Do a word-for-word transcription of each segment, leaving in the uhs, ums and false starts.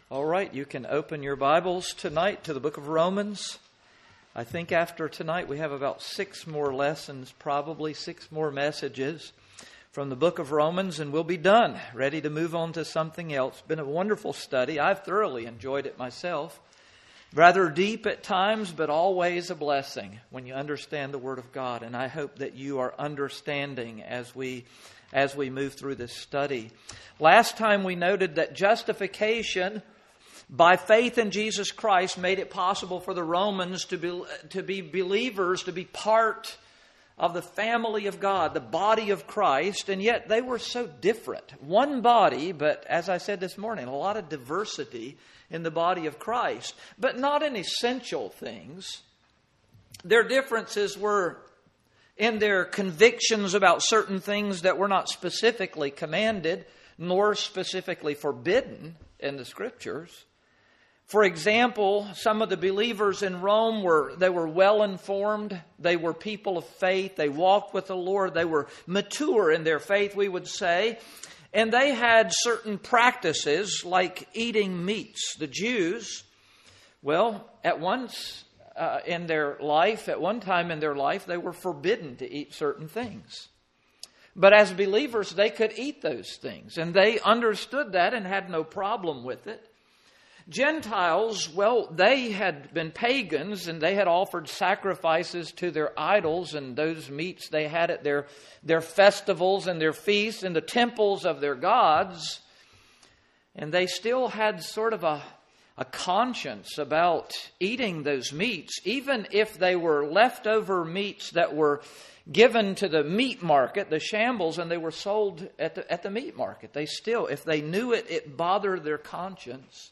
All right, you can open your Bibles tonight to the book of Romans. I think after tonight we have about six more lessons, probably six more messages from the book of Romans, and we'll be done, ready to move on to something else. It's been a wonderful study. I've thoroughly enjoyed it myself. Rather deep at times, but always a blessing when you understand the Word of God. And I hope that you are understanding as we as we move through this study. Last time we noted that justification by faith in Jesus Christ made it possible for the Romans to be, to be believers, to be part of the family of God, the body of Christ, and yet they were so different. One body, but as I said this morning, a lot of diversity in the body of Christ, but not in essential things. Their differences were in their convictions about certain things that were not specifically commanded, nor specifically forbidden in the Scriptures. For example, some of the believers in Rome were, they were well informed. They were people of faith. They walked with the Lord. They were mature in their faith, we would say. And they had certain practices like eating meats. The Jews, well, at once uh, in their life, at one time in their life, they were forbidden to eat certain things. But as believers, they could eat those things. And they understood that and had no problem with it. Gentiles, well, they had been pagans and they had offered sacrifices to their idols, and those meats they had at their, their festivals and their feasts in the temples of their gods. And they still had sort of a, a conscience about eating those meats, even if they were leftover meats that were given to the meat market, the shambles, and they were sold at the, at the meat market. They still, if they knew it, it bothered their conscience.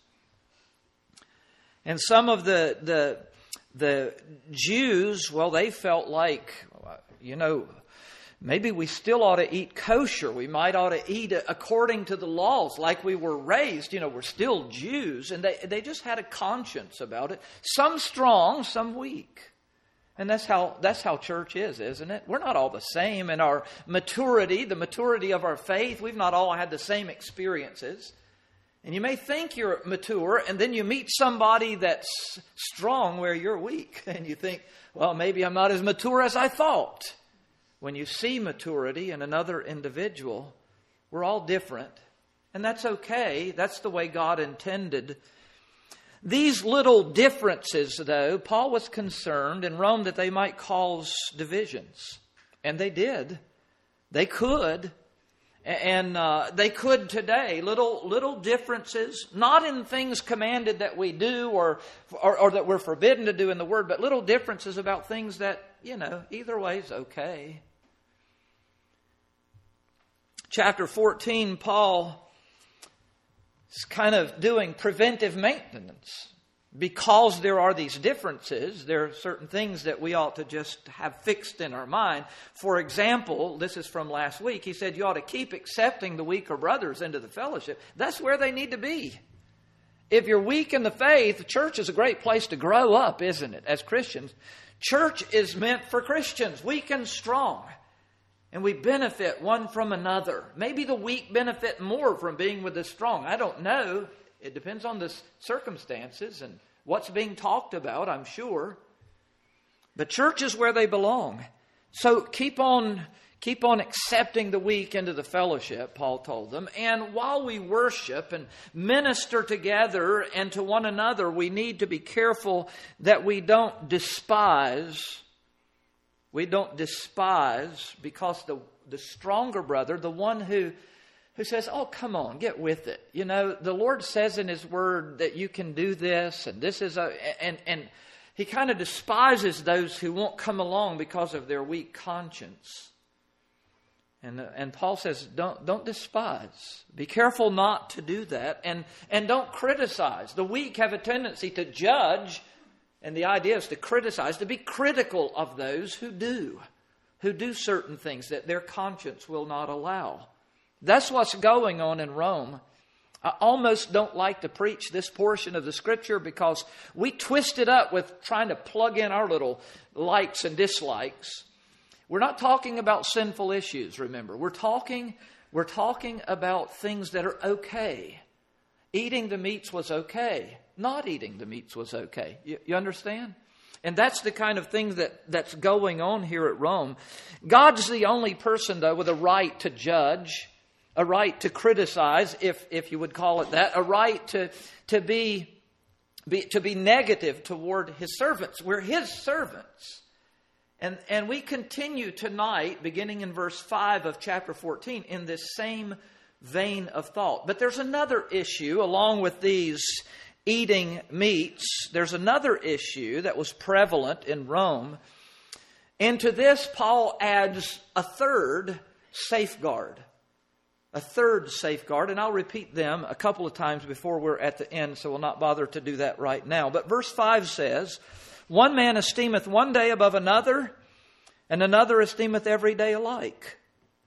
And some of the, the the Jews, well, they felt like, you know, maybe we still ought to eat kosher. We might ought to eat according to the laws like we were raised. You know, we're still Jews. And they, they just had a conscience about it. Some strong, some weak. And that's how that's how church is, isn't it? We're not all the same in our maturity, the maturity of our faith. We've not all had the same experiences. And you may think you're mature, and then you meet somebody that's strong where you're weak. And you think, well, maybe I'm not as mature as I thought. When you see maturity in another individual, we're all different. And that's okay. That's the way God intended. These little differences, though, Paul was concerned in Rome that they might cause divisions. And they did. They could. And uh, they could today, little little differences, not in things commanded that we do or, or or that we're forbidden to do in the Word, but little differences about things that, you know, either way is okay. Chapter fourteen, Paul is kind of doing preventive maintenance. Because there are these differences, there are certain things that we ought to just have fixed in our mind. For example, this is from last week, he said you ought to keep accepting the weaker brothers into the fellowship. That's where they need to be. If you're weak in the faith, church is a great place to grow up, isn't it, as Christians? Church is meant for Christians, weak and strong. And we benefit one from another. Maybe the weak benefit more from being with the strong. I don't know. It depends on the circumstances and what's being talked about, I'm sure. But church is where they belong. So keep on, keep on accepting the weak into the fellowship, Paul told them. And while we worship and minister together and to one another, we need to be careful that we don't despise. We don't despise because the, the stronger brother, the one who who says, oh, come on, get with it. You know, the Lord says in His Word that you can do this, and this is a, and, and He kind of despises those who won't come along because of their weak conscience. And, and Paul says, don't, don't despise. Be careful not to do that, and, and don't criticize. The weak have a tendency to judge, and the idea is to criticize, to be critical of those who do, who do certain things that their conscience will not allow. That's what's going on in Rome. I almost don't like to preach this portion of the Scripture because we twist it up with trying to plug in our little likes and dislikes. We're not talking about sinful issues, remember. We're talking, we're talking about things that are okay. eating the meats was okay. Not eating the meats was okay. You, you understand? And that's the kind of thing that, that's going on here at Rome. God's the only person, though, with a right to judge, a right to criticize, if if you would call it that, a right to to be, be to be negative toward His servants. We're His servants. And, and we continue tonight, beginning in verse five of chapter fourteen, in this same vein of thought. But there's another issue along with these eating meats. There's another issue that was prevalent in Rome. And to this, Paul adds a third safeguard. A third safeguard. And I'll repeat them a couple of times before we're at the end, so we'll not bother to do that right now. But verse five says, one man esteemeth one day above another, and another esteemeth every day alike.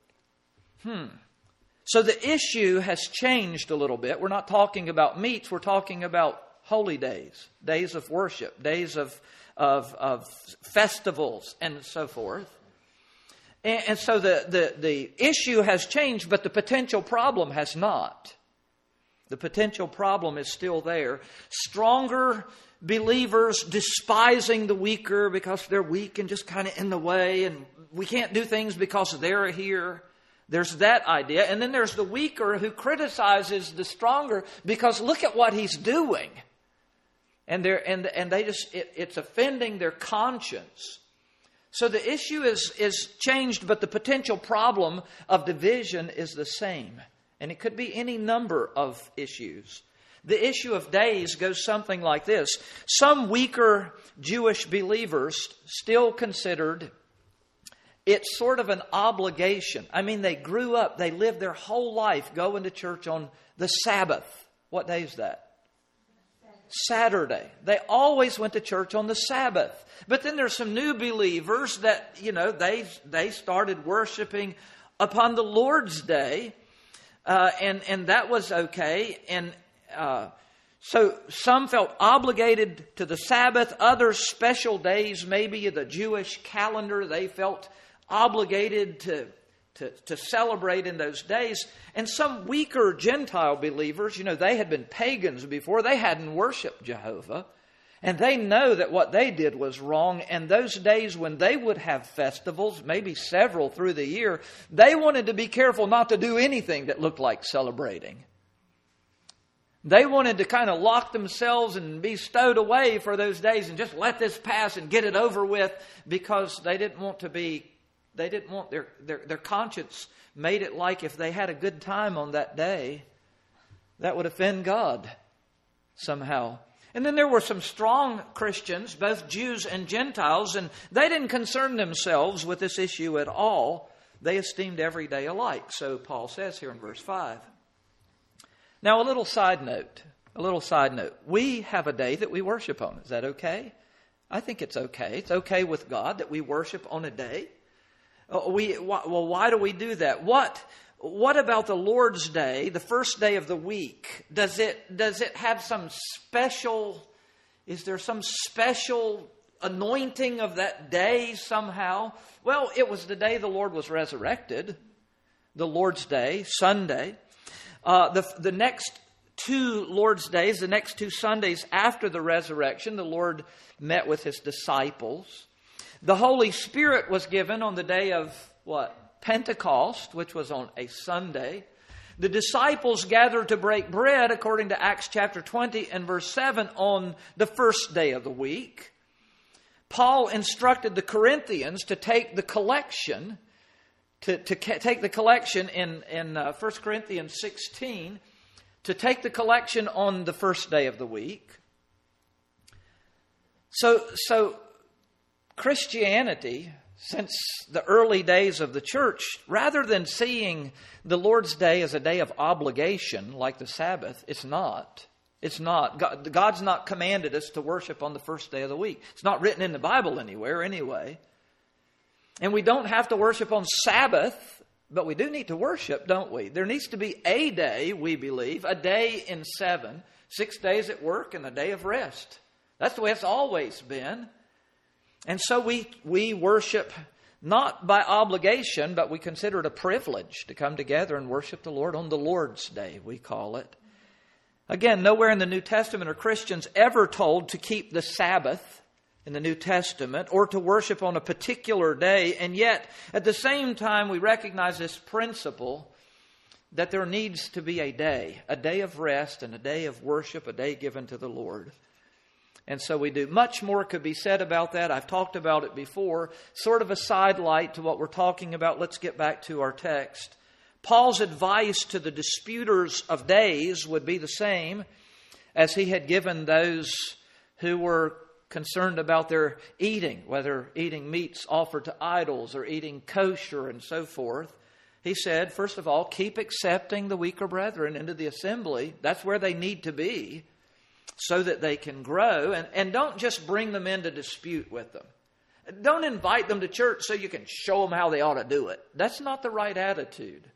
Hmm. So the issue has changed a little bit. We're not talking about meats. We're talking about holy days, days of worship, days of, of, of festivals, and so forth. And, and so the, the, the issue has changed, but the potential problem has not. The potential problem is still there. Stronger believers despising the weaker because they're weak and just kind of in the way, and we can't do things because they're here. There's that idea. And then there's the weaker who criticizes the stronger because look at what he's doing. And they're and and they just it, it's offending their conscience. So the issue is is changed, but the potential problem of division is the same. And it could be any number of issues. The issue of days goes something like this. Some weaker Jewish believers still considered it's sort of an obligation. I mean, they grew up, they lived their whole life going to church on the Sabbath. What day is that? Saturday. They always went to church on the Sabbath. But then there's some new believers that, you know, they they started worshiping upon the Lord's Day. Uh, and, and that was okay. And uh, so some felt obligated to the Sabbath. Others, special days, maybe the Jewish calendar, they felt obligated to, to, to celebrate in those days. And some weaker Gentile believers, you know, they had been pagans before. They hadn't worshiped Jehovah. And they know that what they did was wrong. And those days when they would have festivals, maybe several through the year, they wanted to be careful not to do anything that looked like celebrating. They wanted to kind of lock themselves and be stowed away for those days and just let this pass and get it over with because they didn't want to be, they didn't want their, their, their conscience made it like if they had a good time on that day, that would offend God somehow. And then there were some strong Christians, both Jews and Gentiles, and they didn't concern themselves with this issue at all. They esteemed every day alike, so Paul says here in verse five. Now, a little side note, a little side note. We have a day that we worship on. Is that okay? I think it's okay. It's okay with God that we worship on a day. Uh, we well, why do we do that? What what about the Lord's Day, the first day of the week? Does it does it have some special? Is there some special anointing of that day somehow? Well, it was the day the Lord was resurrected, the Lord's Day, Sunday. Uh, the, the next two Lord's Days, the next two Sundays after the resurrection, the Lord met with His disciples. The Holy Spirit was given on the day of what? Pentecost, which was on a Sunday. The disciples gathered to break bread, according to Acts chapter twenty and verse seven, on the first day of the week. Paul instructed the Corinthians to take the collection To, to take the collection in, in uh, First Corinthians sixteen, to take the collection on the first day of the week. So, so Christianity, since the early days of the church, rather than seeing the Lord's Day as a day of obligation like the Sabbath, it's not. It's not. God, God's not commanded us to worship on the first day of the week. It's not written in the Bible anywhere anyway. And we don't have to worship on Sabbath, but we do need to worship, don't we? There needs to be a day, we believe, a day in seven, six days at work and a day of rest. That's the way it's always been. And so we, we worship not by obligation, but we consider it a privilege to come together and worship the Lord on the Lord's Day, we call it. Again, nowhere in the New Testament are Christians ever told to keep the Sabbath in the New Testament or to worship on a particular day. And yet, at the same time, we recognize this principle that there needs to be a day, a day of rest and a day of worship, a day given to the Lord. And so we do. Much more could be said about that. I've talked about it before. Sort of a sidelight to what we're talking about. Let's get back to our text. Paul's advice to the disputers of days would be the same as he had given those who were concerned about their eating, whether eating meats offered to idols or eating kosher and so forth. He said, first of all, keep accepting the weaker brethren into the assembly. That's where they need to be so that they can grow. And, and don't just bring them in to dispute with them. Don't invite them to church so you can show them how they ought to do it. That's not the right attitude.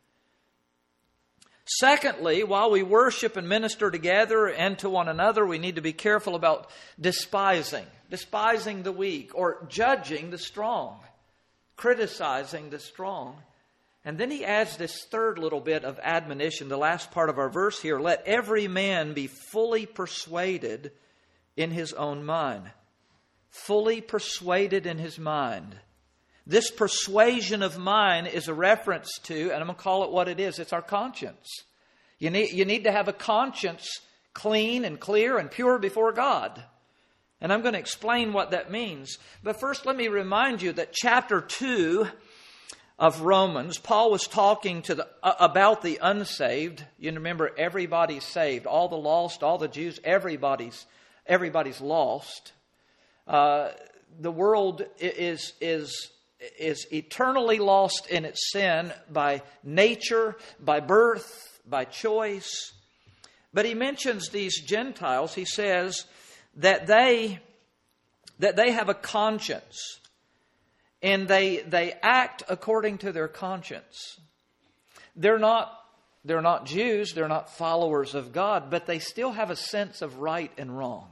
Secondly, while we worship and minister together and to one another, we need to be careful about despising, despising the weak or judging the strong, criticizing the strong. And then he adds this third little bit of admonition, the last part of our verse here. Let every man be fully persuaded in his own mind. Fully persuaded in his mind. This persuasion of mine is a reference to, and I'm going to call it what it is, it's our conscience. You need, you need to have a conscience clean and clear and pure before God. And I'm going to explain what that means. But first, let me remind you that chapter two of Romans, Paul was talking to the, uh, about the unsaved. You remember, everybody's saved. All the lost, all the Jews, everybody's, everybody's lost. Uh, the world is... is is eternally lost in its sin by nature, by birth, by choice. But he mentions these Gentiles. He says that they that they have a conscience and they they act according to their conscience. They're not they're not Jews, they're not followers of God, but they still have a sense of right and wrong.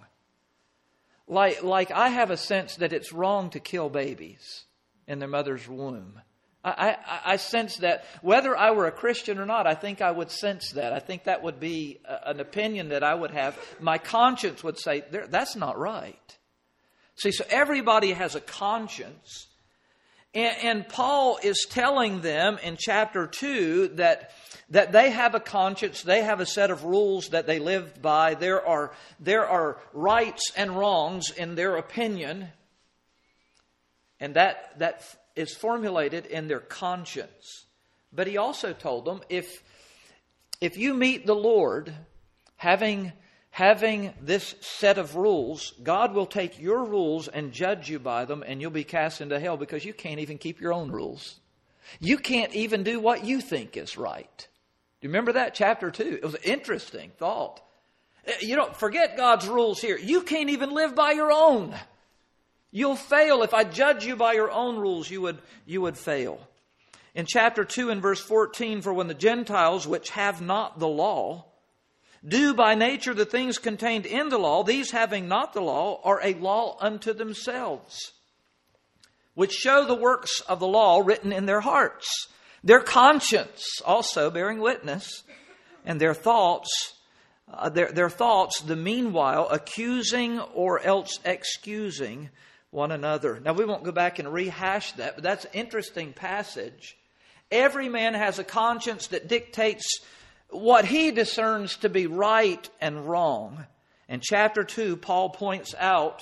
Like like I have a sense that it's wrong to kill babies in their mother's womb. I, I, I sense that whether I were a Christian or not, I think I would sense that. I think that would be a, an opinion that I would have. My conscience would say, that's not right. See, so everybody has a conscience. And, and Paul is telling them in chapter two that, that they have a conscience, they have a set of rules that they live by. There are, there are rights and wrongs in their opinion. And that, that is formulated in their conscience. But he also told them, if, if you meet the Lord having, having this set of rules, God will take your rules and judge you by them, and you'll be cast into hell because you can't even keep your own rules. You can't even do what you think is right. Do you remember that? Chapter two. It was an interesting thought. You don't forget God's rules here. You can't even live by your own. You'll fail. If I judge you by your own rules, you would, you would fail. In chapter two and verse fourteen, for when the Gentiles, which have not the law, do by nature the things contained in the law, these having not the law are a law unto themselves, which show the works of the law written in their hearts, their conscience also bearing witness, and their thoughts, uh, their, their thoughts the meanwhile accusing or else excusing one another. Now, we won't go back and rehash that, but that's an interesting passage. Every man has a conscience that dictates what he discerns to be right and wrong. In chapter two, Paul points out,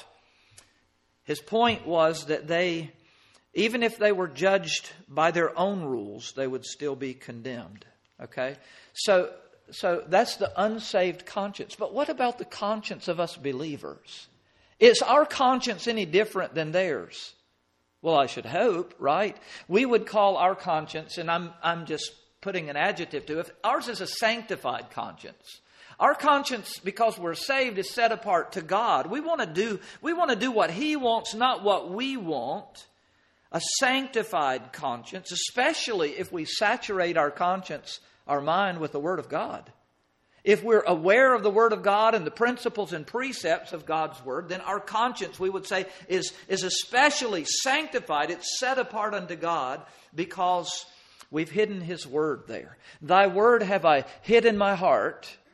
his point was that they, even if they were judged by their own rules, they would still be condemned. Okay? So, so that's the unsaved conscience. But what about the conscience of us believers? Is our conscience any different than theirs? Well, I should hope, right? We would call our conscience, and I'm I'm just putting an adjective to it, ours is a sanctified conscience. Our conscience, because we're saved, is set apart to God. We want to do we want to do what He wants, not what we want. A sanctified conscience, especially if we saturate our conscience, our mind, with the Word of God. If we're aware of the Word of God and the principles and precepts of God's Word, then our conscience, we would say, is, is especially sanctified. It's set apart unto God because we've hidden His Word there. Thy Word have I hid in my heart,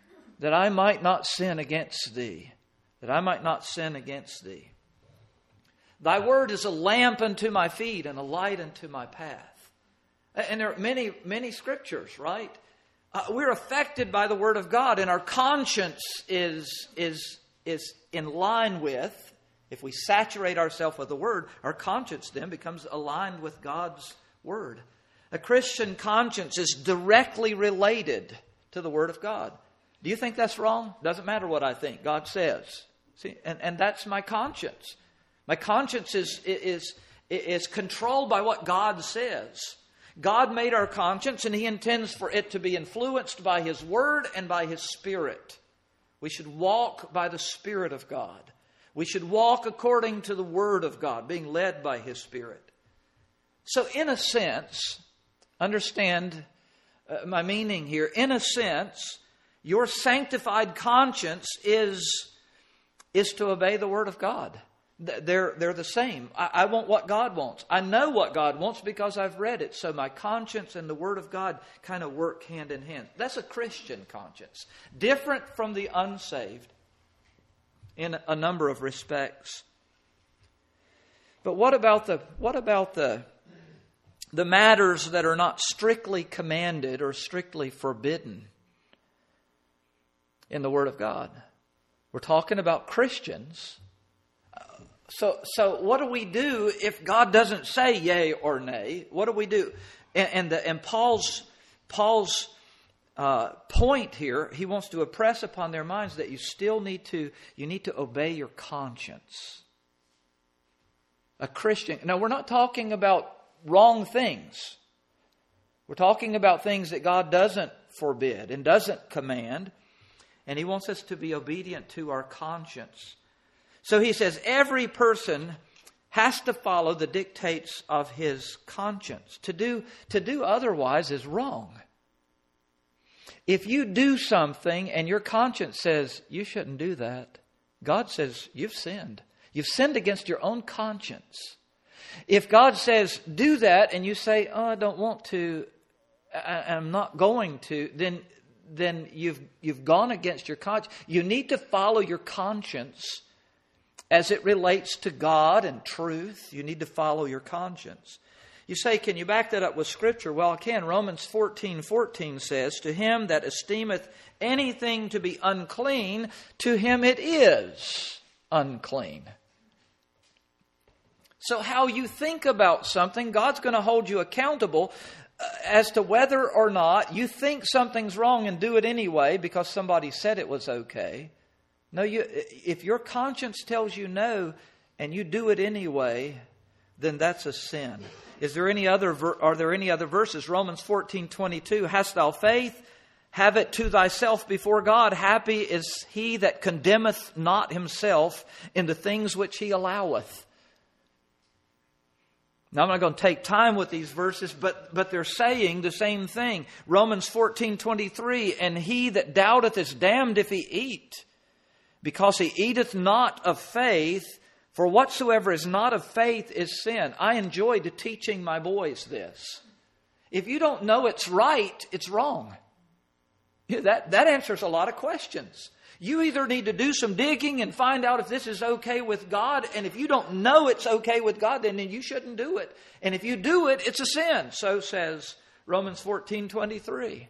that I might not sin against thee. That I might not sin against thee. Thy word is a lamp unto my feet and a light unto my path. And there are many, many scriptures, right? Uh, we're affected by the Word of God, and our conscience is, is, is in line with, if we saturate ourselves with the Word, our conscience then becomes aligned with God's Word. A Christian conscience is directly related to the Word of God. Do you think that's wrong? Doesn't matter what I think. God says. See, and, and that's my conscience. My conscience is, is, is controlled by what God says. God made our conscience, and He intends for it to be influenced by His Word and by His Spirit. We should walk by the Spirit of God. We should walk according to the Word of God, being led by His Spirit. So in a sense, understand uh, my meaning here. In a sense, your sanctified conscience is, is to obey the Word of God. They're, they're the same. I, I want what God wants. I know what God wants because I've read it. So my conscience and the Word of God kind of work hand in hand. That's a Christian conscience. Different from the unsaved in a number of respects. But what about the what about the the matters that are not strictly commanded or strictly forbidden in the Word of God? We're talking about Christians. So, so what do we do if God doesn't say yea or nay? What do we do? And, and, the, and Paul's Paul's uh, point here, he wants to impress upon their minds that you still need to you need to obey your conscience. A Christian. Now, we're not talking about wrong things. We're talking about things that God doesn't forbid and doesn't command, and He wants us to be obedient to our conscience. So he says every person has to follow the dictates of his conscience. To do, to do otherwise is wrong. If you do something and your conscience says you shouldn't do that, God says you've sinned. You've sinned against your own conscience. If God says do that and you say, oh, I don't want to, I, I'm not going to, then, then you've, you've gone against your conscience. You need to follow your conscience as it relates to God and truth. You need to follow your conscience. You say, can you back that up with Scripture? Well, I can. Romans fourteen fourteen says, to him that esteemeth anything to be unclean, to him it is unclean. So how you think about something, God's going to hold you accountable as to whether or not you think something's wrong and do it anyway because somebody said it was okay. No, you, if your conscience tells you no and you do it anyway, then that's a sin. Is there any other? Are there any other verses? Romans fourteen twenty-two. Hast thou faith? Have it to thyself before God. Happy is he that condemneth not himself in the things which he alloweth. Now, I'm not going to take time with these verses, but, but they're saying the same thing. Romans fourteen twenty-three. And he that doubteth is damned if he eat, because he eateth not of faith, for whatsoever is not of faith is sin. I enjoyed teaching my boys this. If you don't know it's right, it's wrong. That, that answers a lot of questions. You either need to do some digging and find out if this is okay with God, and if you don't know it's okay with God, then you shouldn't do it. And if you do it, it's a sin. So says Romans fourteen twenty-three.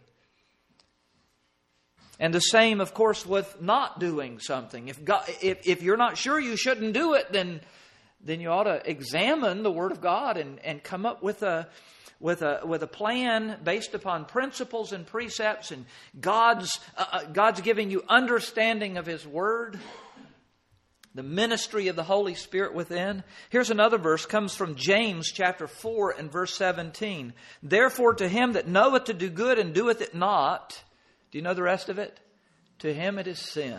And the same, of course, with not doing something. If God, if, if you're not sure you shouldn't do it, then then you ought to examine the Word of God and, and come up with a with a with a plan based upon principles and precepts, and God's uh, God's giving you understanding of His Word, the ministry of the Holy Spirit within. Here's another verse, comes from James chapter four and verse seventeen. Therefore, to him that knoweth to do good and doeth it not. Do you know the rest of it? To him it is sin.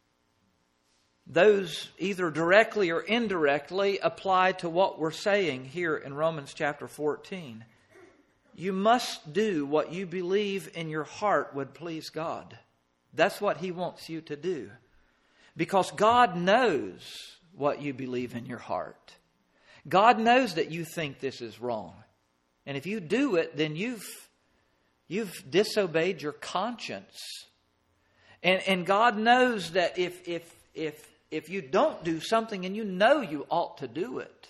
Those either directly or indirectly apply to what we're saying here in Romans chapter fourteen. You must do what you believe in your heart would please God. That's what He wants you to do. Because God knows what you believe in your heart. God knows that you think this is wrong. And if you do it, then you've You've disobeyed your conscience. And and God knows that if if if if you don't do something and you know you ought to do it,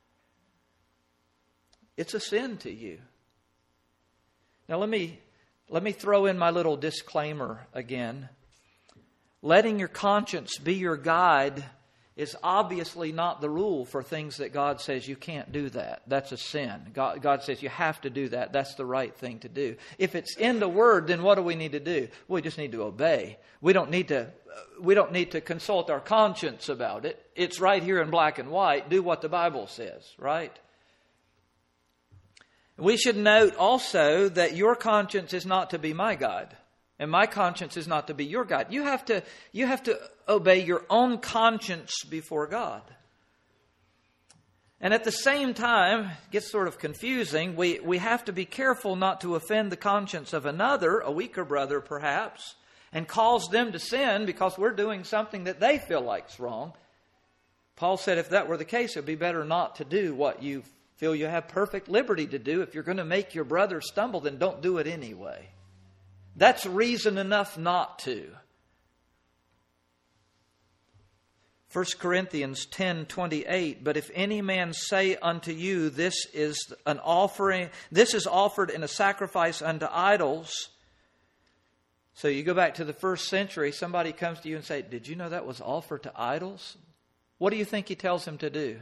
it's a sin to you. Now let me let me throw in my little disclaimer again. Letting your conscience be your guide is obviously not the rule for things that God says you can't do that. That's a sin. God, God says you have to do that. That's the right thing to do. If it's in the Word, then what do we need to do? We just need to obey. We don't need to, we don't need to consult our conscience about it. It's right here in black and white. Do what the Bible says, right? We should note also that your conscience is not to be my guide. And my conscience is not to be your guide. You have to, you have to obey your own conscience before God. And at the same time, it gets sort of confusing. We, we have to be careful not to offend the conscience of another, a weaker brother perhaps, and cause them to sin because we're doing something that they feel like's wrong. Paul said if that were the case, it would be better not to do what you feel you have perfect liberty to do. If you're going to make your brother stumble, then don't do it anyway. That's reason enough not to. First Corinthians ten twenty-eight, but if any man say unto you, this is an offering, this is offered in a sacrifice unto idols. So you go back to the first century, somebody comes to you and say, did you know that was offered to idols? What do you think he tells him to do?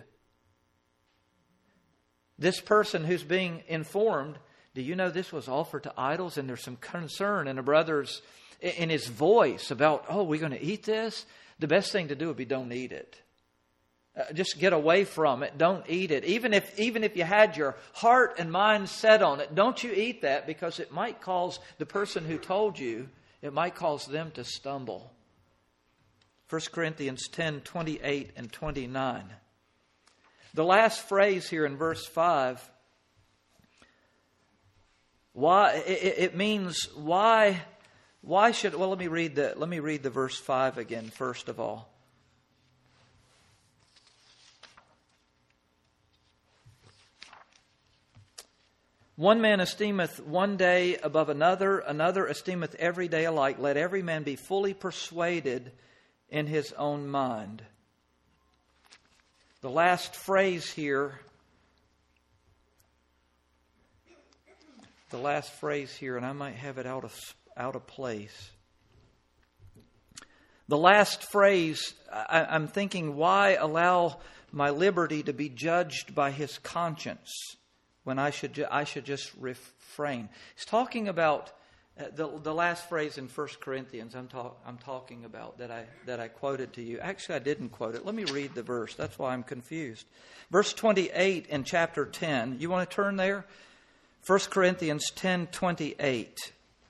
This person who's being informed, do you know this was offered to idols? And there's some concern in a brother's, in his voice about, oh, we're going to eat this? The best thing to do would be don't eat it. Uh, just get away from it. Don't eat it. Even if, even if you had your heart and mind set on it, don't you eat that because it might cause the person who told you, it might cause them to stumble. First Corinthians ten twenty-eight and twenty-nine. The last phrase here in verse five, why it, it means why why should well let me read the let me read the verse five again first of all. One man esteemeth one day above another, another esteemeth every day alike. Let every man be fully persuaded in his own mind. The last phrase here The last phrase here, and I might have it out of out of place. The last phrase, I, I'm thinking, why allow my liberty to be judged by his conscience when I should I should just refrain? He's talking about uh, the the last phrase in First Corinthians. I'm talk, I'm talking about that I that I quoted to you. Actually, I didn't quote it. Let me read the verse. That's why I'm confused. Verse twenty-eight in chapter ten. You want to turn there? First Corinthians ten twenty-eight.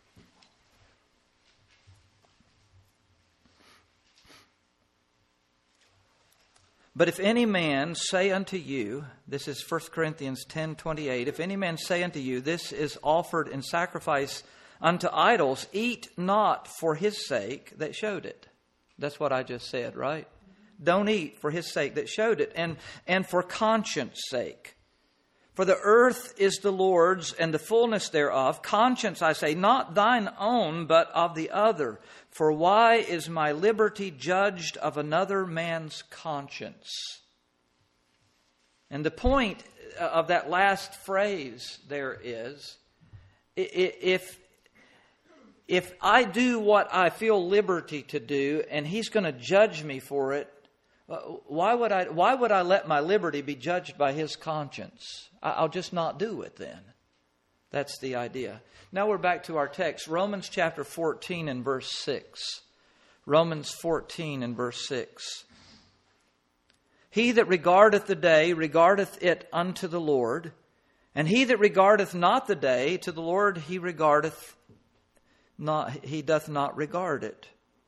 But if any man say unto you, this is First Corinthians ten twenty-eight, if any man say unto you, this is offered in sacrifice unto idols, eat not for his sake that showed it. That's what I just said, right? Don't eat for his sake that showed it, and, and for conscience sake. For the earth is the Lord's, and the fullness thereof. Conscience, I say, not thine own, but of the other. For why is my liberty judged of another man's conscience? And the point of that last phrase there is, if, if I do what I feel liberty to do, and he's going to judge me for it, Why would I why would I let my liberty be judged by his conscience? I'll just not do it then. That's the idea. Now we're back to our text. Romans chapter fourteen and verse six. Romans fourteen and verse six. He that regardeth the day regardeth it unto the Lord, and he that regardeth not the day to the Lord he regardeth not he doth not regard it.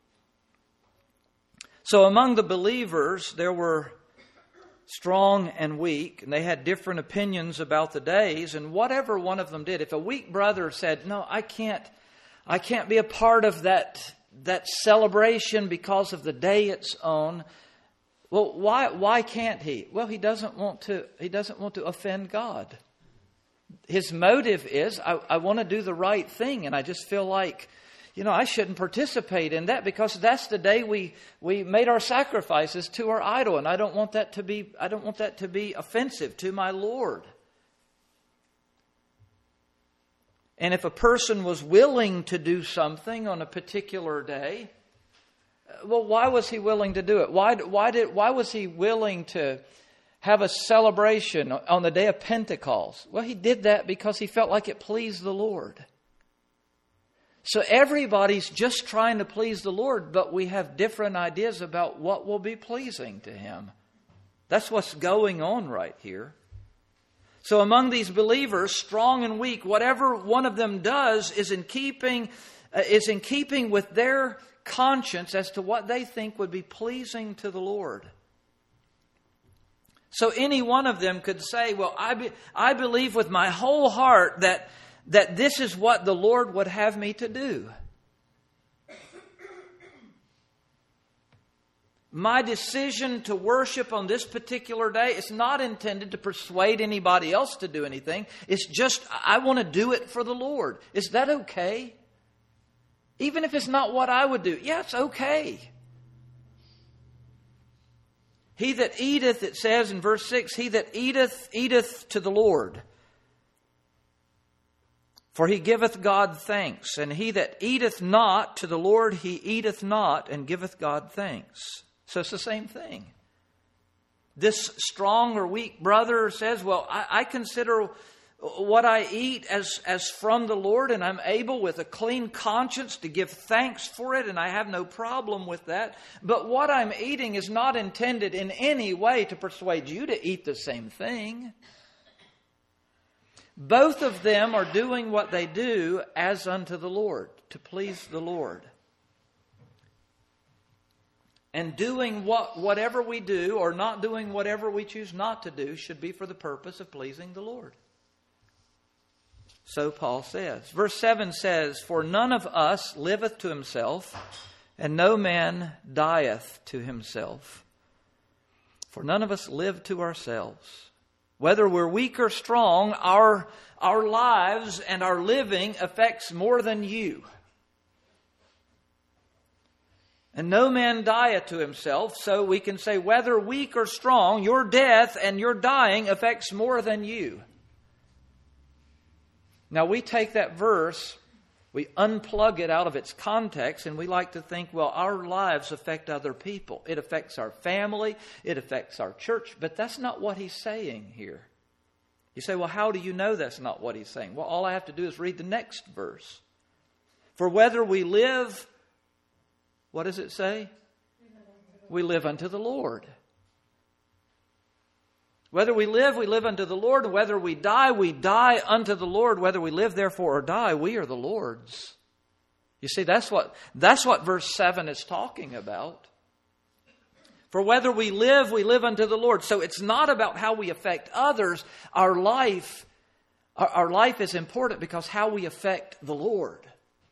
So among the believers, there were strong and weak, and they had different opinions about the days, and whatever one of them did, if a weak brother said, no, I can't, I can't be a part of that, that celebration because of the day it's on, well, why, why can't he? Well, he doesn't want to, he doesn't want to offend God. His motive is, I, I want to do the right thing, and I just feel like, you know, I shouldn't participate in that because that's the day we, we made our sacrifices to our idol, and I don't want that to be I don't want that to be offensive to my Lord. And if a person was willing to do something on a particular day, well, why was he willing to do it? Why why did why was he willing to have a celebration on the day of Pentecost? Well, he did that because he felt like it pleased the Lord. So everybody's just trying to please the Lord, but we have different ideas about what will be pleasing to Him. That's what's going on right here. So among these believers, strong and weak, whatever one of them does is in keeping uh, is in keeping with their conscience as to what they think would be pleasing to the Lord. So any one of them could say, well, I be, I believe with my whole heart that that this is what the Lord would have me to do. My decision to worship on this particular day is not intended to persuade anybody else to do anything. It's just, I want to do it for the Lord. Is that okay? Even if it's not what I would do. Yeah, it's okay. He that eateth, it says in verse six, he that eateth, eateth to the Lord. For he giveth God thanks. And he that eateth not to the Lord, he eateth not and giveth God thanks. So it's the same thing. This strong or weak brother says, well, I, I consider what I eat as, as from the Lord, and I'm able with a clean conscience to give thanks for it, and I have no problem with that. But what I'm eating is not intended in any way to persuade you to eat the same thing. Both of them are doing what they do as unto the Lord, to please the Lord. And doing what whatever we do, or not doing whatever we choose not to do, should be for the purpose of pleasing the Lord. So Paul says. Verse seven says, for none of us liveth to himself, and no man dieth to himself. For none of us live to ourselves. Whether we're weak or strong, our, our lives and our living affects more than you. And no man dieth to himself, so we can say whether weak or strong, your death and your dying affects more than you. Now we take that verse, we unplug it out of its context, and we like to think, well, our lives affect other people. It affects our family, it affects our church, but that's not what he's saying here. You say, well, how do you know that's not what he's saying? Well, all I have to do is read the next verse. For whether we live, what does it say? We live unto the Lord. Whether we live, we live unto the Lord. And whether we die, we die unto the Lord. Whether we live, therefore, or die, we are the Lord's. You see, that's what, that's what verse seven is talking about. For whether we live, we live unto the Lord. So it's not about how we affect others. Our life, our, our life is important because how we affect the Lord.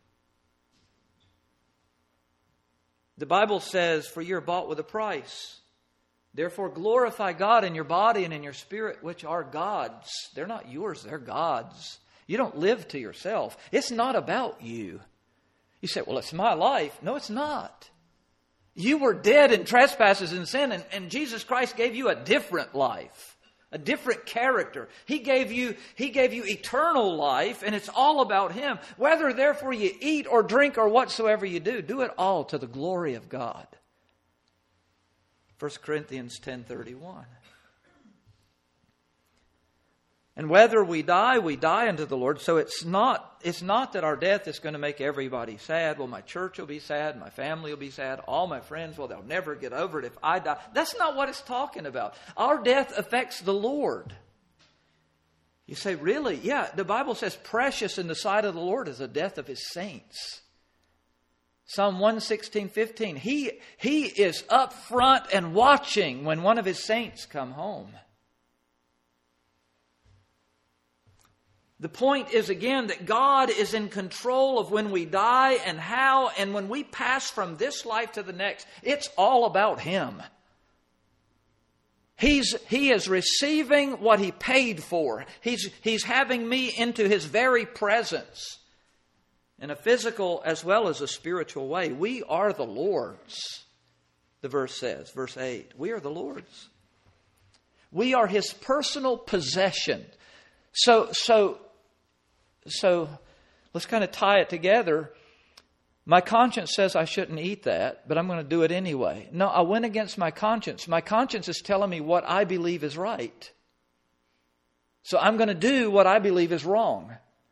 The Bible says, for you're bought with a price. Therefore glorify God in your body and in your spirit, which are God's. They're not yours, they're God's. You don't live to yourself. It's not about you. You say, well, it's my life. No, it's not. You were dead in trespasses and sin, and, and Jesus Christ gave you a different life, a different character. He gave you, He gave you eternal life, and it's all about Him. Whether therefore you eat or drink or whatsoever you do, do it all to the glory of God. First Corinthians ten thirty-one. And whether we die, we die unto the Lord. So it's not, it's not that our death is going to make everybody sad. Well, my church will be sad. My family will be sad. All my friends, well, they'll never get over it if I die. That's not what it's talking about. Our death affects the Lord. You say, really? Yeah, the Bible says precious in the sight of the Lord is the death of His saints. Psalm one sixteen fifteen. He, he is up front and watching when one of His saints come home. The point is, again, that God is in control of when we die and how, and when we pass from this life to the next, it's all about Him. He's, he is receiving what He paid for. He's, he's having me into His very presence. in a physical as well as a spiritual way. We are the Lord's, the verse says, verse eight. We are the Lord's. We are His personal possession. So, so, so let's kind of tie it together. My conscience says I shouldn't eat that, but I'm going to do it anyway. No, I went against my conscience. My conscience is telling me what I believe is right. So I'm going to do what I believe is wrong.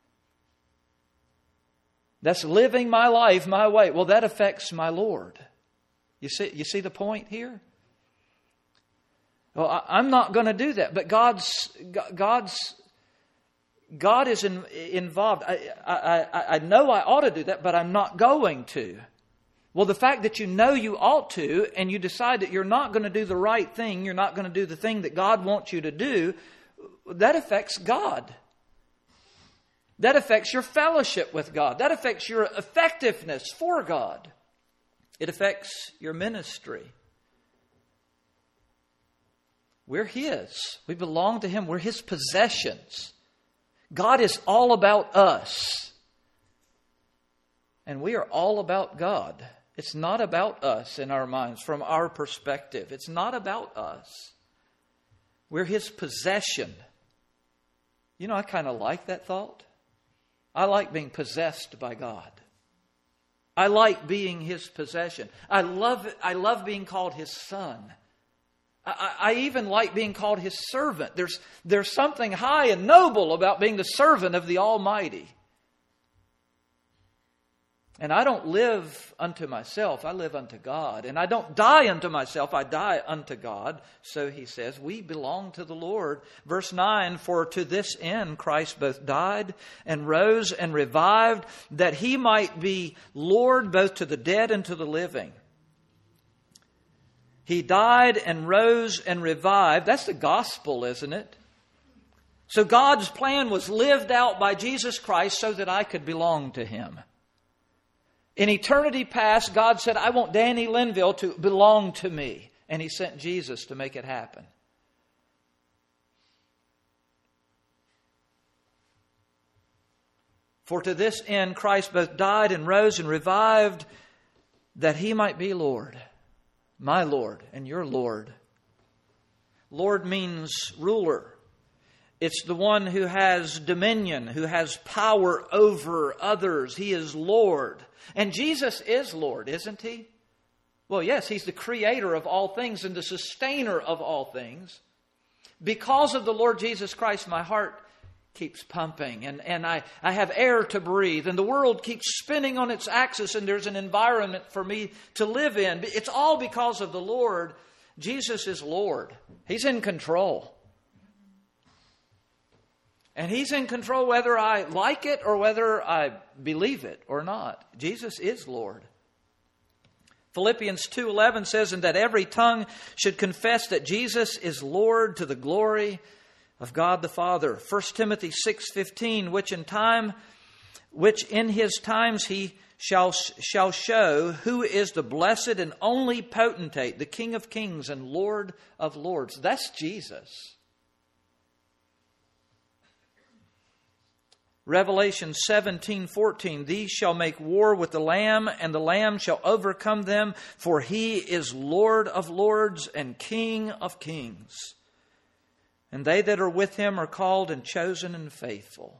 That's living my life my way. Well, that affects my Lord. You see, you see the point here? Well, I, I'm not going to do that, but God's God's God is in, involved. I, I, I know I ought to do that, but I'm not going to. Well, the fact that you know you ought to, and you decide that you're not going to do the right thing, you're not going to do the thing that God wants you to do, that affects God. That affects your fellowship with God. That affects your effectiveness for God. It affects your ministry. We're His. We belong to Him. We're His possessions. God is all about us. And we are all about God. It's not about us in our minds from our perspective. It's not about us. We're His possession. You know, I kind of like that thought. I like being possessed by God. I like being His possession. I love I love being called His son. I, I even like being called His servant. There's, there's something high and noble about being the servant of the Almighty. And I don't live unto myself, I live unto God. And I don't die unto myself, I die unto God. So He says, we belong to the Lord. Verse nine, for to this end Christ both died and rose and revived, that He might be Lord both to the dead and to the living. He died and rose and revived. That's the gospel, isn't it? So God's plan was lived out by Jesus Christ so that I could belong to Him. In eternity past, God said, I want Danny Linville to belong to me. And He sent Jesus to make it happen. For to this end Christ both died and rose and revived, that He might be Lord. My Lord and your Lord. Lord means ruler. It's the one who has dominion, who has power over others. He is Lord. And Jesus is Lord, isn't He? Well, yes, He's the creator of all things and the sustainer of all things. Because of the Lord Jesus Christ, my heart keeps pumping and, and I, I have air to breathe and the world keeps spinning on its axis and there's an environment for me to live in. It's all because of the Lord. Jesus is Lord. He's in control. And He's in control whether I like it or whether I believe it or not. Jesus is Lord. Philippians two eleven says, and that every tongue should confess that Jesus is Lord to the glory of God the Father. First Timothy six fifteen, which in time, which in His times He shall shall show who is the blessed and only potentate, the King of kings and Lord of lords. That's Jesus. Revelation seventeen fourteen, these shall make war with the Lamb, and the Lamb shall overcome them, for He is Lord of lords and King of kings. And they that are with Him are called and chosen and faithful.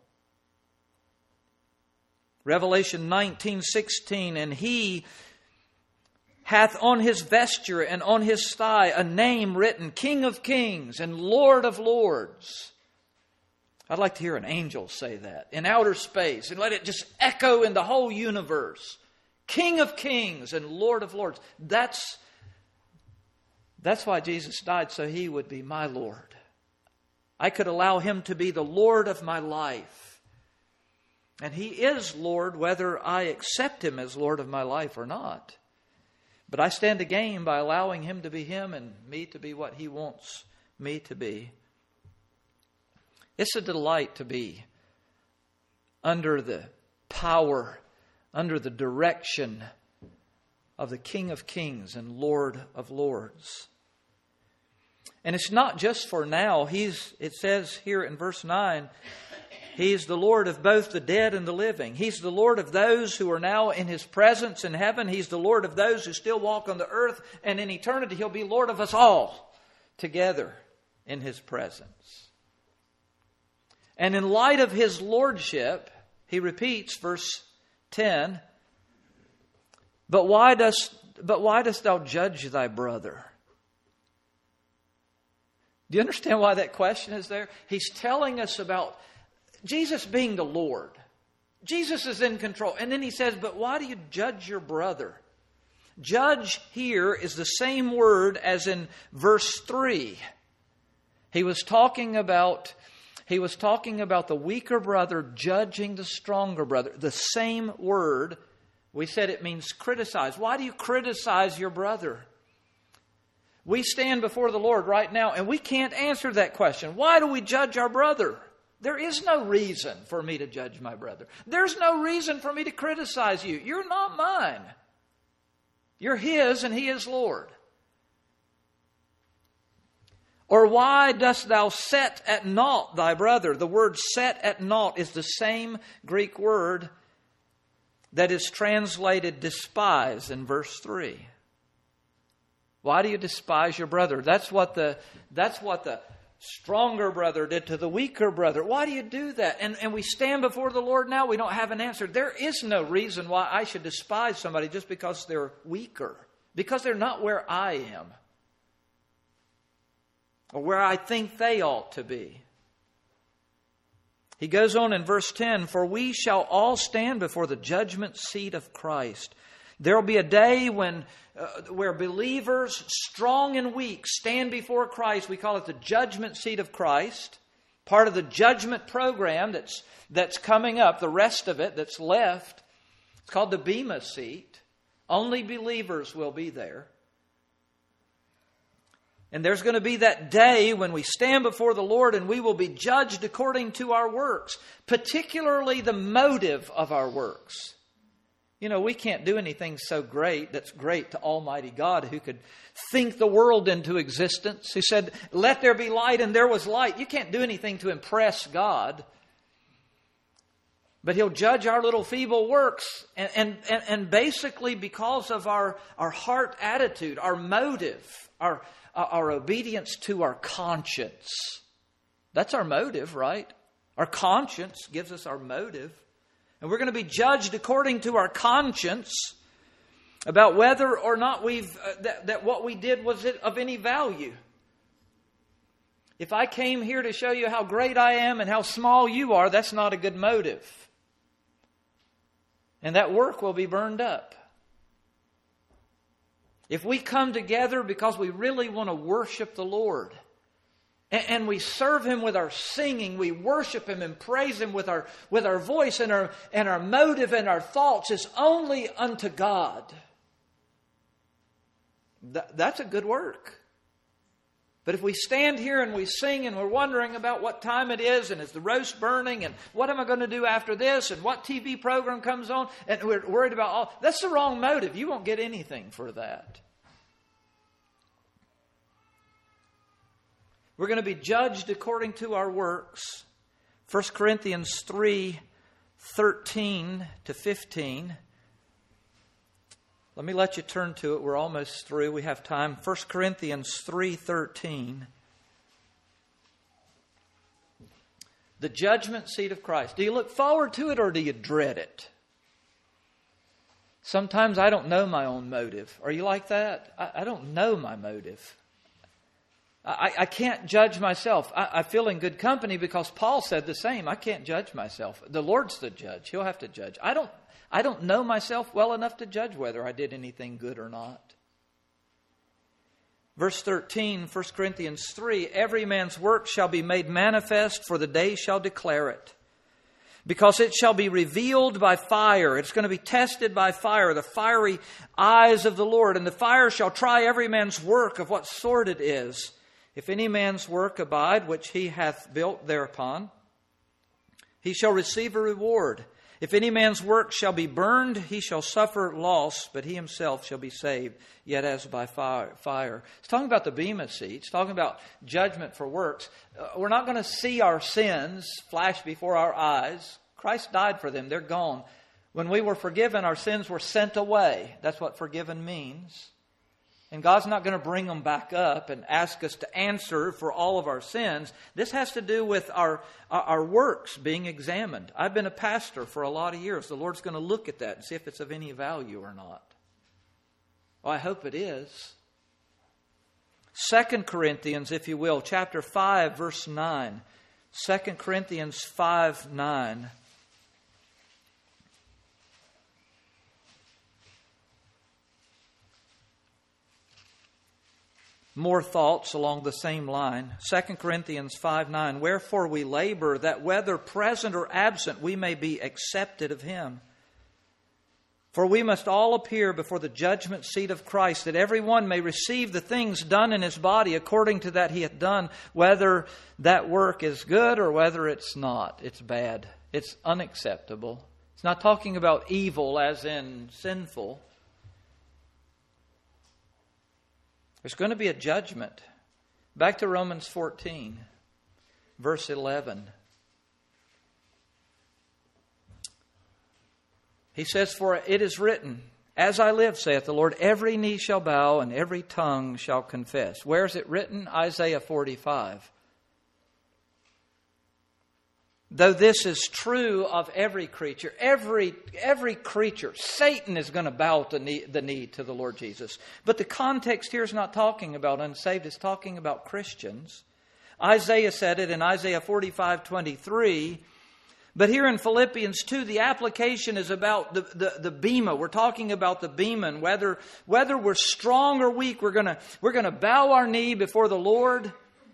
Revelation nineteen sixteen, and He hath on His vesture and on His thigh a name written, King of kings and Lord of lords. I'd like to hear an angel say that in outer space and let it just echo in the whole universe. King of kings and Lord of lords. That's, that's why Jesus died, so He would be my Lord. I could allow Him to be the Lord of my life. And He is Lord whether I accept Him as Lord of my life or not. But I stand to gain by allowing Him to be Him and me to be what He wants me to be. It's a delight to be under the power, under the direction of the King of Kings and Lord of Lords. And it's not just for now. He's, it says here in verse nine, He's the Lord of both the dead and the living. He's the Lord of those who are now in His presence in heaven. He's the Lord of those who still walk on the earth. And in eternity, He'll be Lord of us all together in His presence. And in light of His lordship, He repeats verse ten, But why dost, but why dost thou judge thy brother? Do you understand why that question is there? He's telling us about Jesus being the Lord. Jesus is in control. And then He says, but why do you judge your brother? Judge here is the same word as in verse three. He was talking about, he was talking about the weaker brother judging the stronger brother. The same word. We said it means criticize. Why do you criticize your brother? We stand before the Lord right now and we can't answer that question. Why do we judge our brother? There is no reason for me to judge my brother. There's no reason for me to criticize you. You're not mine. You're His and He is Lord. Or why dost thou set at naught thy brother? The word set at naught is the same Greek word that is translated despise in verse three. Why do you despise your brother? That's what the that's what the stronger brother did to the weaker brother. Why do you do that? And, and we stand before the Lord now, we don't have an answer. There is no reason why I should despise somebody just because they're weaker. Because they're not where I am. Or where I think they ought to be. He goes on in verse ten, For we shall all stand before the judgment seat of Christ. There will be a day when uh, where believers, strong and weak, stand before Christ. We call it the judgment seat of Christ. Part of the judgment program that's that's coming up, the rest of it that's left. It's called the Bema seat. Only believers will be there. And there's going to be that day when we stand before the Lord and we will be judged according to our works, particularly the motive of our works. You know, we can't do anything so great that's great to Almighty God who could think the world into existence. He said, let there be light, and there was light. You can't do anything to impress God. But He'll judge our little feeble works. And, and, and basically because of our, our heart attitude, our motive, our, our obedience to our conscience. That's our motive, right? Our conscience gives us our motive. And we're going to be judged according to our conscience about whether or not we've uh, that, that what we did was it of any value. If I came here to show you how great I am and how small you are, that's not a good motive. And that work will be burned up. If we come together because we really want to worship the Lord, and we serve Him with our singing, we worship Him and praise Him with our with our voice, and our and our motive and our thoughts is only unto God. That, that's a good work. But if we stand here and we sing and we're wondering about what time it is and is the roast burning and what am I going to do after this and what T V program comes on, and we're worried about all, that's the wrong motive. You won't get anything for that. We're going to be judged according to our works. First Corinthians three, thirteen to fifteen. Let me let you turn to it. We're almost through. We have time. First Corinthians three, thirteen. The judgment seat of Christ. Do you look forward to it or do you dread it? Sometimes I don't know my own motive. Are you like that? I, I don't know my motive. I, I can't judge myself. I, I feel in good company because Paul said the same. I can't judge myself. The Lord's the judge. He'll have to judge. I don't, I don't know myself well enough to judge whether I did anything good or not. Verse thirteen, First Corinthians three, every man's work shall be made manifest, for the day shall declare it. Because it shall be revealed by fire. It's going to be tested by fire, the fiery eyes of the Lord. And the fire shall try every man's work of what sort it is. If any man's work abide, which he hath built thereupon, he shall receive a reward. If any man's work shall be burned, he shall suffer loss, but he himself shall be saved, yet as by fire. It's talking about the Bema seat. It's talking about judgment for works. Uh, we're not going to see our sins flash before our eyes. Christ died for them. They're gone. When we were forgiven, our sins were sent away. That's what forgiven means. And God's not going to bring them back up and ask us to answer for all of our sins. This has to do with our, our works being examined. I've been a pastor for a lot of years. The Lord's going to look at that and see if it's of any value or not. Well, I hope it is. Second Corinthians, if you will, chapter five, verse nine. Second Corinthians five, nine. More thoughts along the same line. Second Corinthians five nine. Wherefore we labor, that whether present or absent, we may be accepted of Him. For we must all appear before the judgment seat of Christ, that every one may receive the things done in his body according to that he hath done, whether that work is good or whether it's not. It's bad. It's unacceptable. It's not talking about evil as in sinful. There's going to be a judgment. Back to Romans fourteen, verse eleven. He says, for it is written, as I live, saith the Lord, every knee shall bow and every tongue shall confess. Where is it written? Isaiah forty-five. Though this is true of every creature, every every creature, Satan is going to bow to knee, the knee to the Lord Jesus. But the context here is not talking about unsaved, it's talking about Christians. Isaiah said it in Isaiah forty-five twenty-three. But here in Philippians two, the application is about the, the, the bema. We're talking about the bema, and whether, whether we're strong or weak, we're going to we're going to bow our knee before the Lord.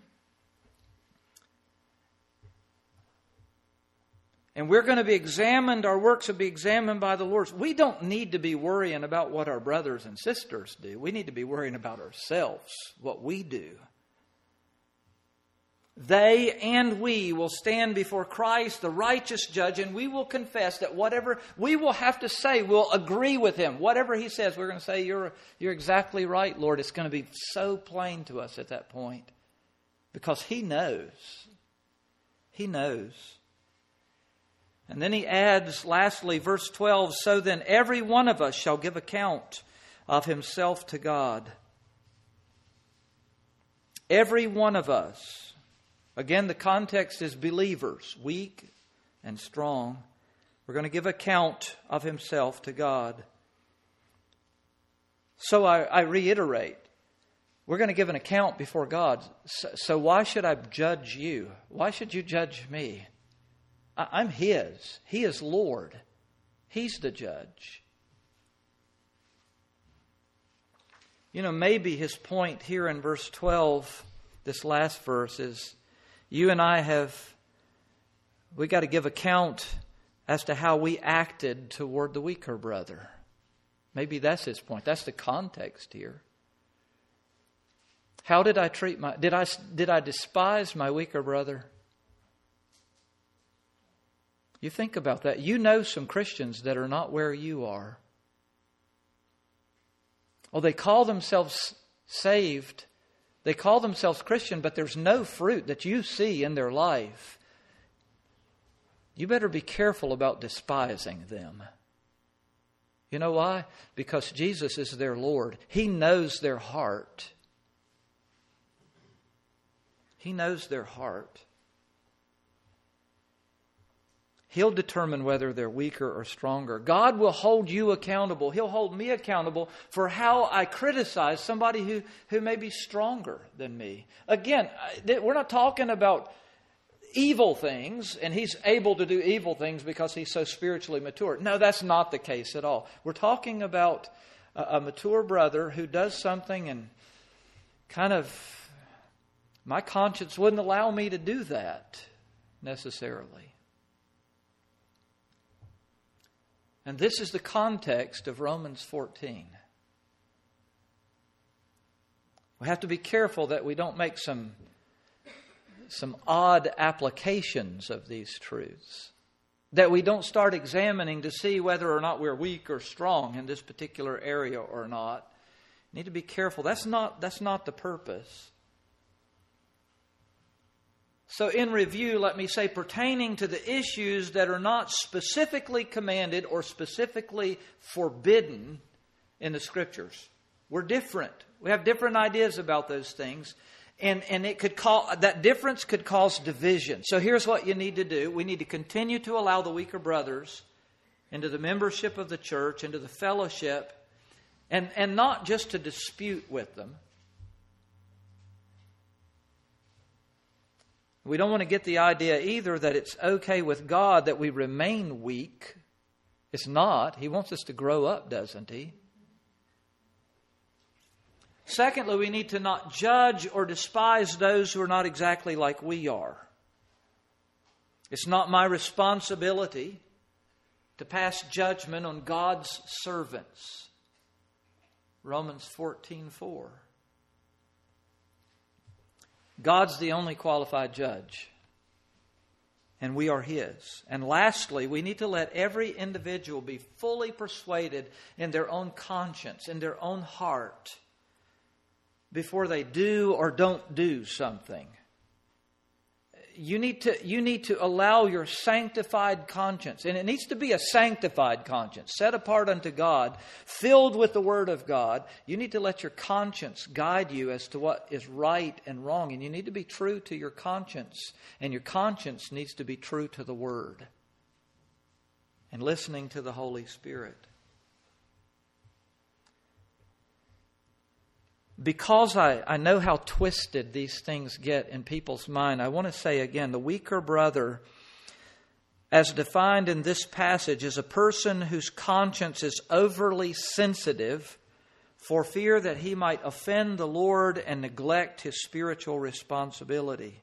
And we're going to be examined, our works will be examined by the Lord. We don't need to be worrying about what our brothers and sisters do. We need to be worrying about ourselves, what we do. They and we will stand before Christ, the righteous judge, and we will confess that whatever we will have to say, we'll agree with Him. Whatever He says, we're going to say, you're, you're exactly right, Lord. It's going to be so plain to us at that point. Because He knows. He knows. And then he adds, lastly, verse twelve, so then every one of us shall give account of himself to God. Every one of us. Again, the context is believers, weak and strong. We're going to give account of himself to God. So I, I reiterate, we're going to give an account before God. So, so why should I judge you? Why should you judge me? I'm His. He is Lord. He's the judge. You know, maybe his point here in verse twelve, this last verse, is you and I have, we got to give account as to how we acted toward the weaker brother. Maybe that's his point. That's the context here. How did I treat my, did I, did I despise my weaker brother? You think about that. You know some Christians that are not where you are. Well, they call themselves saved. They call themselves Christian, but there's no fruit that you see in their life. You better be careful about despising them. You know why? Because Jesus is their Lord. He knows their heart. He knows their heart. He'll determine whether they're weaker or stronger. God will hold you accountable. He'll hold me accountable for how I criticize somebody who, who may be stronger than me. Again, we're not talking about evil things, and He's able to do evil things because He's so spiritually mature. No, that's not the case at all. We're talking about a, a mature brother who does something and kind of, my conscience wouldn't allow me to do that necessarily. And this is the context of Romans fourteen. We have to be careful that we don't make some, some odd applications of these truths. that we don't start examining to see whether or not we're weak or strong in this particular area or not. We need to be careful. That's not, that's not the purpose. So in review, let me say, pertaining to the issues that are not specifically commanded or specifically forbidden in the Scriptures, we're different. We have different ideas about those things. And, and it could call, that difference could cause division. So here's what you need to do. We need to continue to allow the weaker brothers into the membership of the church, into the fellowship, and, and not just to dispute with them. We don't want to get the idea either that it's okay with God that we remain weak. It's not. He wants us to grow up, doesn't He? Secondly, we need to not judge or despise those who are not exactly like we are. It's not my responsibility to pass judgment on God's servants. Romans fourteen four. God's the only qualified judge, and we are His. And lastly, we need to let every individual be fully persuaded in their own conscience, in their own heart, before they do or don't do something. You need to, you need to allow your sanctified conscience, and it needs to be a sanctified conscience, set apart unto God, filled with the Word of God. You need to let your conscience guide you as to what is right and wrong, and you need to be true to your conscience, and your conscience needs to be true to the Word and listening to the Holy Spirit. Because I, I know how twisted these things get in people's mind, I want to say again, the weaker brother, as defined in this passage, is a person whose conscience is overly sensitive for fear that he might offend the Lord and neglect his spiritual responsibility.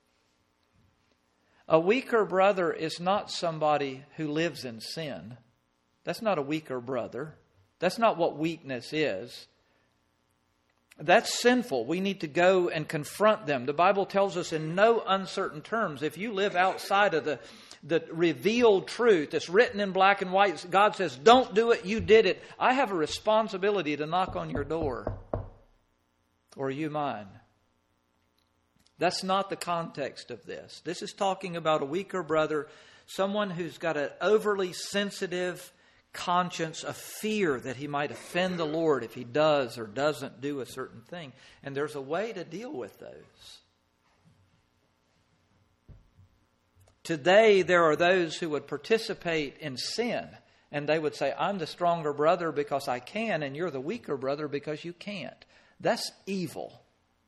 A weaker brother is not somebody who lives in sin. That's not a weaker brother. That's not what weakness is. That's sinful. We need to go and confront them. The Bible tells us in no uncertain terms, if you live outside of the, the revealed truth that's written in black and white, God says, don't do it, you did it. I have a responsibility to knock on your door. Or are you mine? That's not the context of this. This is talking about a weaker brother, someone who's got an overly sensitive conscience, a fear that he might offend the Lord if he does or doesn't do a certain thing. And there's a way to deal with those. Today, there are those who would participate in sin, and they would say, I'm the stronger brother because I can, and you're the weaker brother because you can't. That's evil.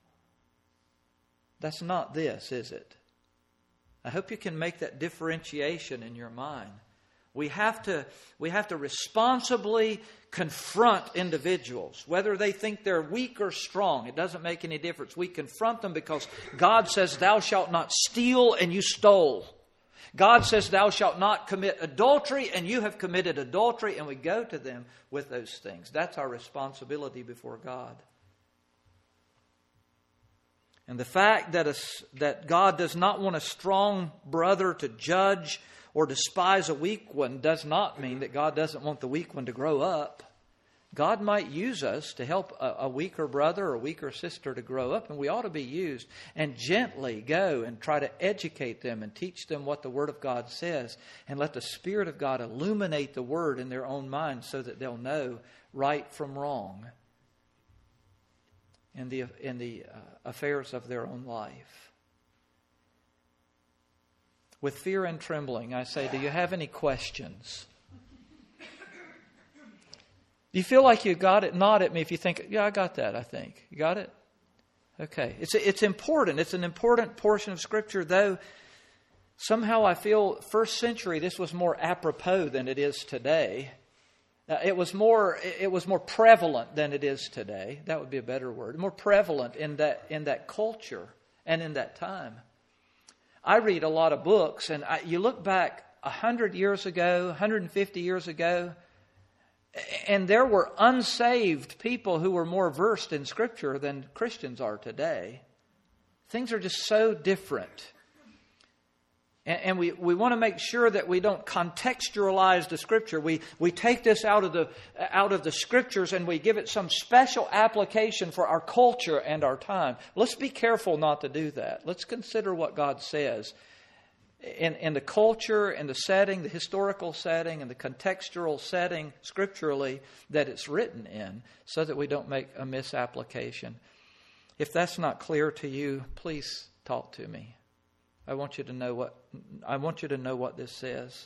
That's not this, is it? I hope you can make that differentiation in your mind. We have to, we have to responsibly confront individuals, whether they think they're weak or strong. It doesn't make any difference. We confront them because God says, thou shalt not steal, and you stole. God says, thou shalt not commit adultery, and you have committed adultery, and we go to them with those things. That's our responsibility before God. And the fact that, a, that God does not want a strong brother to judge or despise a weak one does not mean that God doesn't want the weak one to grow up. God might use us to help a, a weaker brother or a weaker sister to grow up, and we ought to be used and gently go and try to educate them and teach them what the Word of God says, and let the Spirit of God illuminate the Word in their own minds so that they'll know right from wrong in the, in the uh, affairs of their own life. With fear and trembling, I say, do you have any questions? Do you feel like you got it? Nod at me if you think, yeah, I got that, I think. You got it? Okay. It's it's important. It's an important portion of Scripture, though somehow I feel first century this was more apropos than it is today. Uh, it was more it was more prevalent than it is today. That would be a better word. More prevalent in that in that culture and in that time. I read a lot of books, and I, you look back one hundred years ago, one hundred fifty years ago, and there were unsaved people who were more versed in Scripture than Christians are today. Things are just so different. And, and we, we want to make sure that we don't contextualize the Scripture. We we take this out of the out of the Scriptures and we give it some special application for our culture and our time. Let's be careful not to do that. Let's consider what God says in, in the culture, in the setting, the historical setting, and the contextual setting scripturally that it's written in, so that we don't make a misapplication. If that's not clear to you, please talk to me. I want you to know what I want you to know what this says.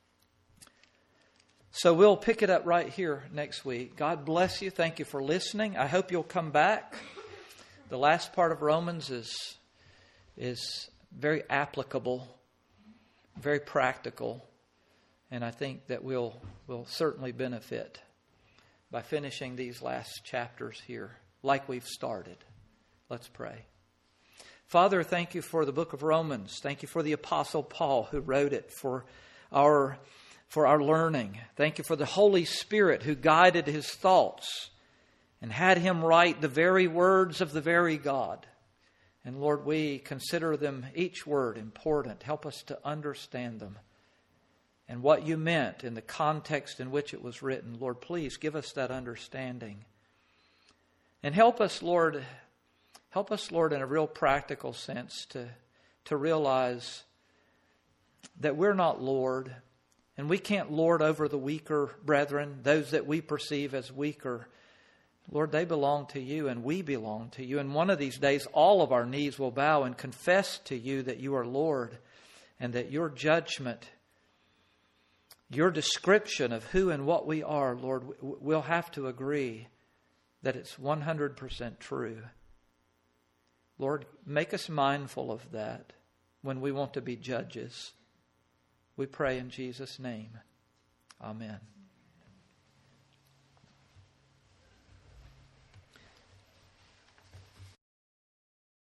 So we'll pick it up right here next week. God bless you. Thank you for listening. I hope you'll come back. The last part of Romans is is very applicable, very practical, and I think that we'll will certainly benefit by finishing these last chapters here like we've started. Let's pray. Father, thank you for the book of Romans. Thank you for the Apostle Paul who wrote it for our for our learning. Thank you for the Holy Spirit who guided his thoughts and had him write the very words of the very God. And Lord, we consider them, each word, important. Help us to understand them and what you meant in the context in which it was written. Lord, please give us that understanding. And help us, Lord, help us, Lord, in a real practical sense to, to realize that we're not Lord, and we can't lord over the weaker brethren, those that we perceive as weaker. Lord, they belong to you and we belong to you. And one of these days, all of our knees will bow and confess to you that you are Lord, and that your judgment, your description of who and what we are, Lord, we'll have to agree that it's one hundred percent true. Lord, make us mindful of that when we want to be judges. We pray in Jesus' name. Amen.